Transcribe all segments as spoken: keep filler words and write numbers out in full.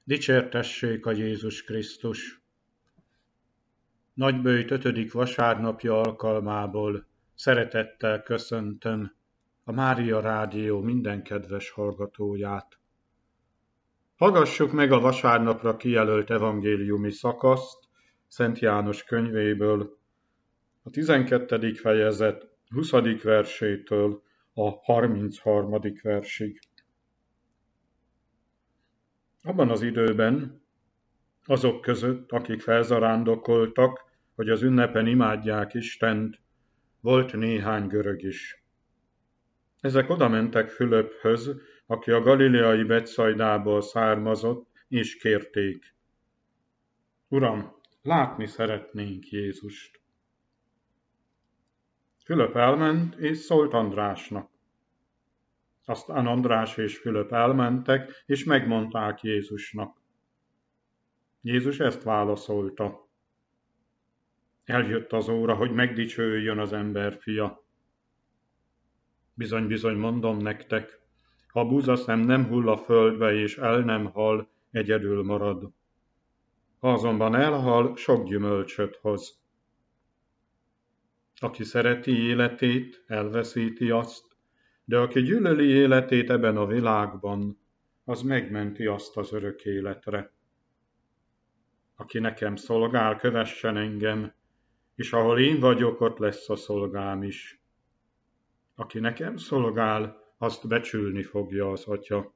Dicsértessék a Jézus Krisztus! Nagyböjt ötödik vasárnapja alkalmából szeretettel köszöntöm a Mária Rádió minden kedves hallgatóját. Hallgassuk meg a vasárnapra kijelölt evangéliumi szakaszt Szent János könyvéből, a tizenkettedik fejezet huszadik versétől a harmincharmadik versig. Abban az időben azok között, akik felzarándokoltak, hogy az ünnepen imádják Istent, volt néhány görög is. Ezek odamentek Fülöphöz, aki a galileai Betszaidából származott, és kérték: Uram, látni szeretnénk Jézust. Fülöp elment, és szólt Andrásnak. Aztán András és Fülöp elmentek, és megmondták Jézusnak. Jézus ezt válaszolta: Eljött az óra, hogy megdicsőjön az emberfia. Bizony-bizony mondom nektek, ha a búzaszem nem hull a földbe és el nem hal, egyedül marad. Ha azonban elhal, sok gyümölcsöt hoz. Aki szereti életét, elveszíti azt, de aki gyűlöli életét ebben a világban, az megmenti azt az örök életre. Aki nekem szolgál, kövessen engem, és ahol én vagyok, ott lesz a szolgám is. Aki nekem szolgál, azt becsülni fogja az Atya.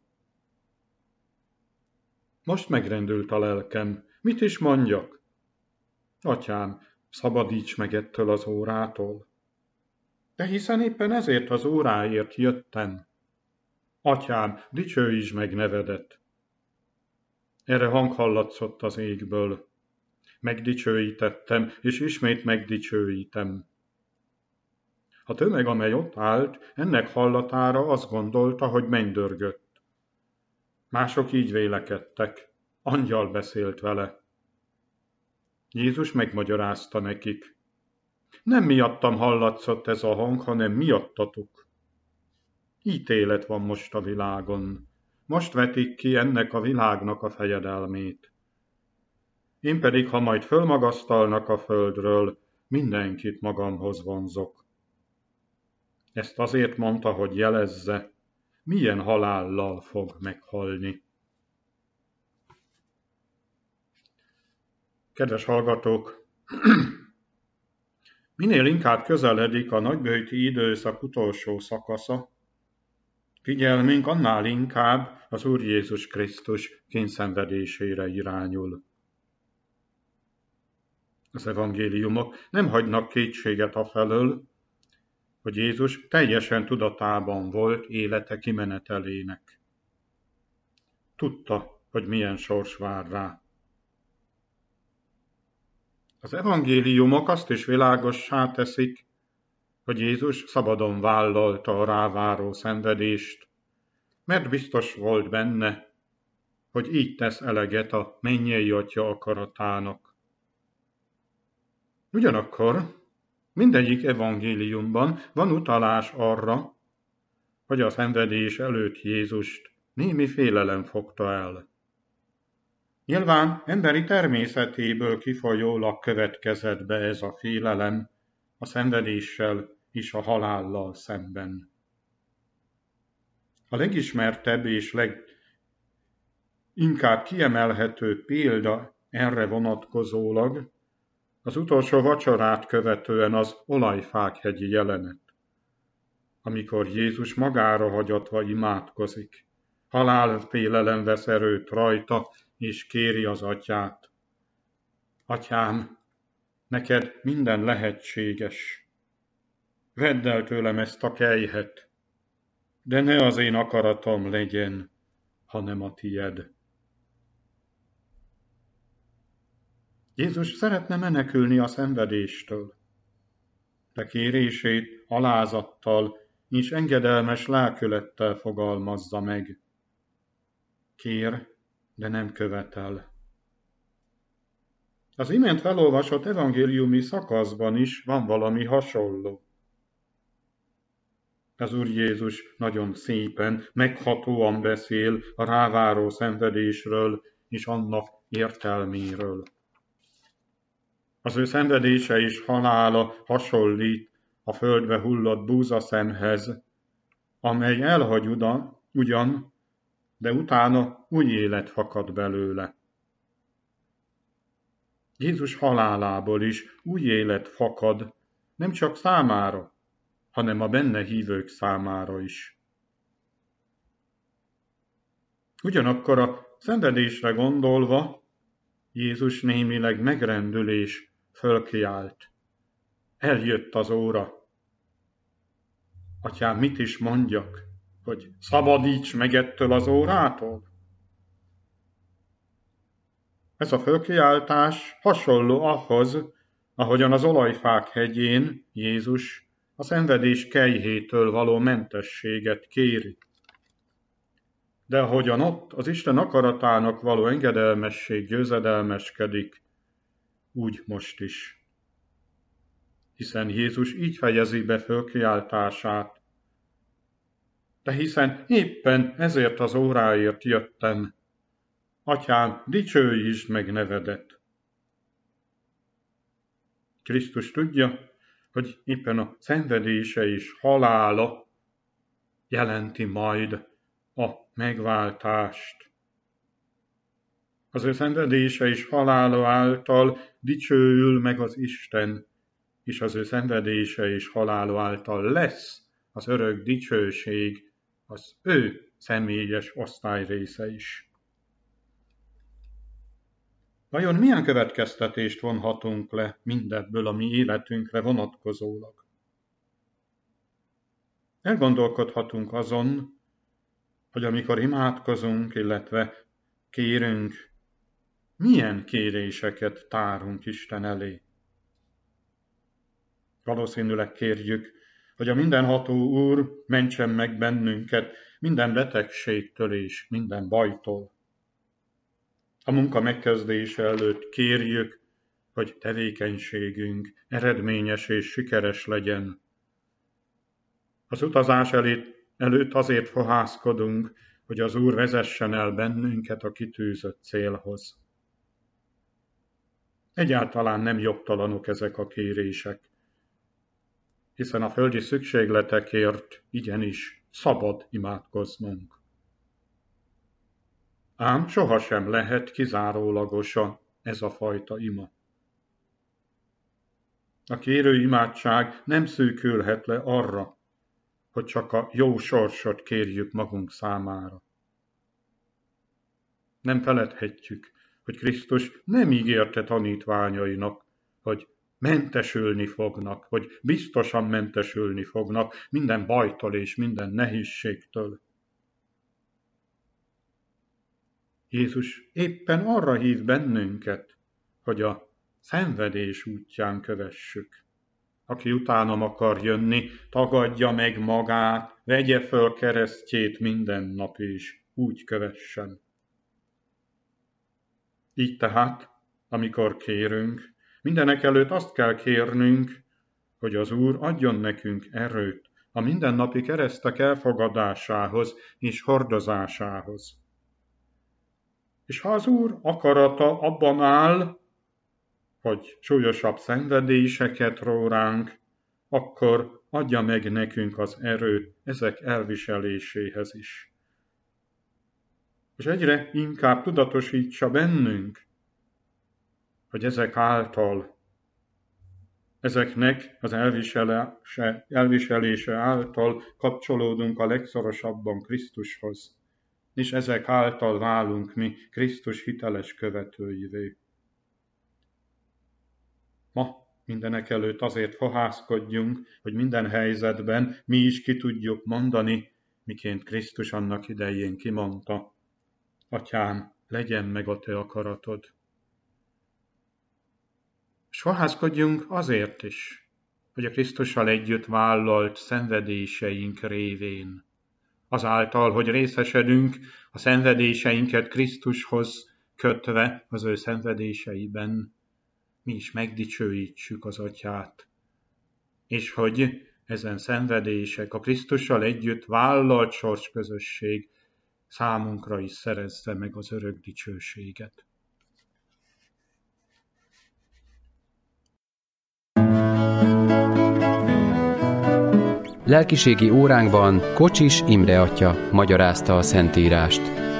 Most megrendült a lelkem. Mit is mondjak? Atyám, szabadíts meg ettől az órától. De hiszen éppen ezért az óráért jöttem. Atyám, dicsőítsd meg nevedet. Erre hang hallatszott az égből. Megdicsőítettem, és ismét megdicsőítem. A tömeg, amely ott állt, ennek hallatára azt gondolta, hogy mennydörgött. Mások így vélekedtek. Angyal beszélt vele. Jézus megmagyarázta nekik. Nem miattam hallatszott ez a hang, hanem miattatok. Ítélet van most a világon. Most vetik ki ennek a világnak a fejedelmét. Én pedig, ha majd fölmagasztalnak a földről, mindenkit magamhoz vonzok. Ezt azért mondta, hogy jelezze, milyen halállal fog meghalni. Kedves hallgatók! Minél inkább közeledik a nagyböjti időszak utolsó szakasza, figyelmünk annál inkább az Úr Jézus Krisztus kényszenvedésére irányul. Az evangéliumok nem hagynak kétséget afelől, hogy Jézus teljesen tudatában volt élete kimenetelének. Tudta, hogy milyen sors vár rá. Az evangéliumok azt is világossá teszik, hogy Jézus szabadon vállalta a ráváró szenvedést, mert biztos volt benne, hogy így tesz eleget a mennyei Atya akaratának. Ugyanakkor mindegyik evangéliumban van utalás arra, hogy a szenvedés előtt Jézust némi félelem fogta el. Nyilván emberi természetéből kifolyólag következett be ez a félelem a szenvedéssel és a halállal szemben. A legismertebb és leginkább kiemelhető példa erre vonatkozólag az utolsó vacsorát követően az olajfák-hegyi jelenet, amikor Jézus magára hagyatva imádkozik, halálfélelem vesz erőt rajta, és kéri az Atyát. Atyám, neked minden lehetséges. Vedd el tőlem ezt a kelyhet, de ne az én akaratom legyen, hanem a tied. Jézus szeretne menekülni a szenvedéstől, de kérését alázattal és engedelmes lelkülettel fogalmazza meg. Kér, de nem követel. Az imént felolvasott evangéliumi szakaszban is van valami hasonló. Az Úr Jézus nagyon szépen, meghatóan beszél a ráváró szenvedésről, és annak értelméről. Az ő szenvedése és halála hasonlít a földbe hullott búzaszemhez, amely elhagy uda, ugyan, de utána új élet fakad belőle. Jézus halálából is új élet fakad, nem csak számára, hanem a benne hívők számára is. Ugyanakkor a szenvedésre gondolva, Jézus némileg megrendül és fölkiált. Eljött az óra. Atyám, mit is mondjak, hogy szabadíts meg ettől az órától? Ez a fölkiáltás hasonló ahhoz, ahogyan az olajfák hegyén Jézus a szenvedés kelyhétől való mentességet kéri. De ahogyan ott az Isten akaratának való engedelmesség győzedelmeskedik, úgy most is. Hiszen Jézus így fejezi be fölkiáltását. De hiszen éppen ezért az óráért jöttem, Atyám, dicsőítsd meg nevedet. Krisztus tudja, hogy éppen a szenvedése és halála jelenti majd a megváltást. Az ő szenvedése és halála által dicsőül meg az Isten, és az ő szenvedése és halála által lesz az örök dicsőség az ő személyes osztályrésze is. Vajon milyen következtetést vonhatunk le mindebből a mi életünkre vonatkozólag? Elgondolkodhatunk azon, hogy amikor imádkozunk, illetve kérünk, milyen kéréseket tárunk Isten elé. Valószínűleg kérjük, hogy a mindenható Úr mentsen meg bennünket minden betegségtől és minden bajtól. A munka megkezdése előtt kérjük, hogy tevékenységünk eredményes és sikeres legyen. Az utazás előtt azért fohászkodunk, hogy az Úr vezessen el bennünket a kitűzött célhoz. Egyáltalán nem jogtalanok ezek a kérések, hiszen a földi szükségletekért igenis szabad imádkoznunk. Ám sohasem lehet kizárólagosan ez a fajta ima. A kérő imádság nem szűkülhet le arra, hogy csak a jó sorsot kérjük magunk számára. Nem feledhetjük, hogy Krisztus nem ígérte tanítványainak, hogy mentesülni fognak, hogy biztosan mentesülni fognak minden bajtól és minden nehézségtől. Jézus éppen arra hív bennünket, hogy a szenvedés útján kövessük. Aki utánam akar jönni, tagadja meg magát, vegye föl keresztjét minden nap és úgy kövessen. Így tehát, amikor kérünk, mindenekelőtt azt kell kérnünk, hogy az Úr adjon nekünk erőt a mindennapi keresztek elfogadásához és hordozásához. És ha az Úr akarata abban áll, hogy súlyosabb szenvedéseket ró ránk, akkor adja meg nekünk az erőt ezek elviseléséhez is. És egyre inkább tudatosítsa bennünk, hogy ezek által, ezeknek az elviselése, elviselése által kapcsolódunk a legszorosabban Krisztushoz, és ezek által válunk mi Krisztus hiteles követőivé. Ma mindenekelőtt azért fohászkodjunk, hogy minden helyzetben mi is ki tudjuk mondani, miként Krisztus annak idején kimondta: Atyám, legyen meg a te akaratod. És fohászkodjunk azért is, hogy a Krisztussal együtt vállalt szenvedéseink révén, azáltal, hogy részesedünk a szenvedéseinket Krisztushoz kötve az ő szenvedéseiben, mi is megdicsőítsük az Atyát, és hogy ezen szenvedések, a Krisztussal együtt vállalt sorsközösség számunkra is szerezze meg az örök dicsőséget. Lelkiségi óránkban Kocsis Imre atya magyarázta a Szentírást.